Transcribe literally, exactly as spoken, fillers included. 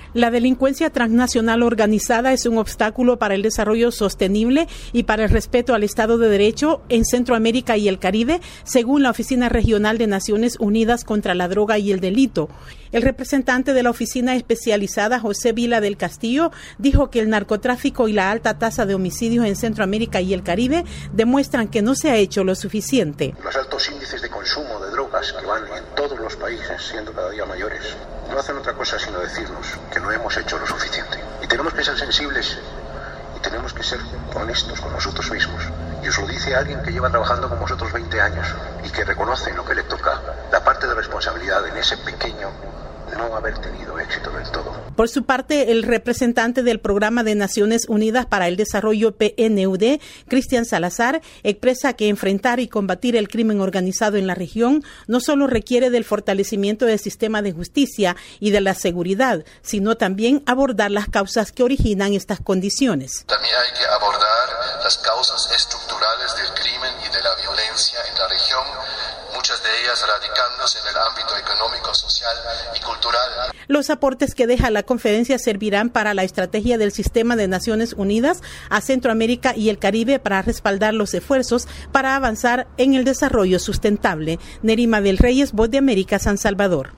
La delincuencia transnacional organizada es un obstáculo para el desarrollo sostenible y para el respeto al Estado de Derecho en Centroamérica y el Caribe, según la Oficina Regional de Naciones Unidas contra la Droga y el Delito. El representante de la oficina especializada, José Vila del Castillo, dijo que el narcotráfico y la alta tasa de homicidios en Centroamérica y el Caribe demuestran que no se ha hecho lo suficiente. Los altos índices de consumo de drogas que van en todos los países siendo cada día mayores no hacen otra cosa sino decirnos que no hemos hecho lo suficiente. Y tenemos que ser sensibles y tenemos que ser honestos con nosotros mismos. Y os lo dice alguien que lleva trabajando con vosotros veinte años y que reconoce en lo que le toca la parte de responsabilidad en ese pequeño no haber tenido éxito del todo. Por su parte, el representante del Programa de Naciones Unidas para el Desarrollo P N U D, Cristian Salazar, expresa que enfrentar y combatir el crimen organizado en la región no solo requiere del fortalecimiento del sistema de justicia y de la seguridad, sino también abordar las causas que originan estas condiciones. También hay que abordar las causas estructurales del crimen y de la violencia en la región, muchas de ellas radicándose en el ámbito económico, social y cultural. Los aportes que deja la conferencia servirán para la estrategia del Sistema de Naciones Unidas a Centroamérica y el Caribe para respaldar los esfuerzos para avanzar en el desarrollo sustentable. Nerima del Reyes, Voz de América, San Salvador.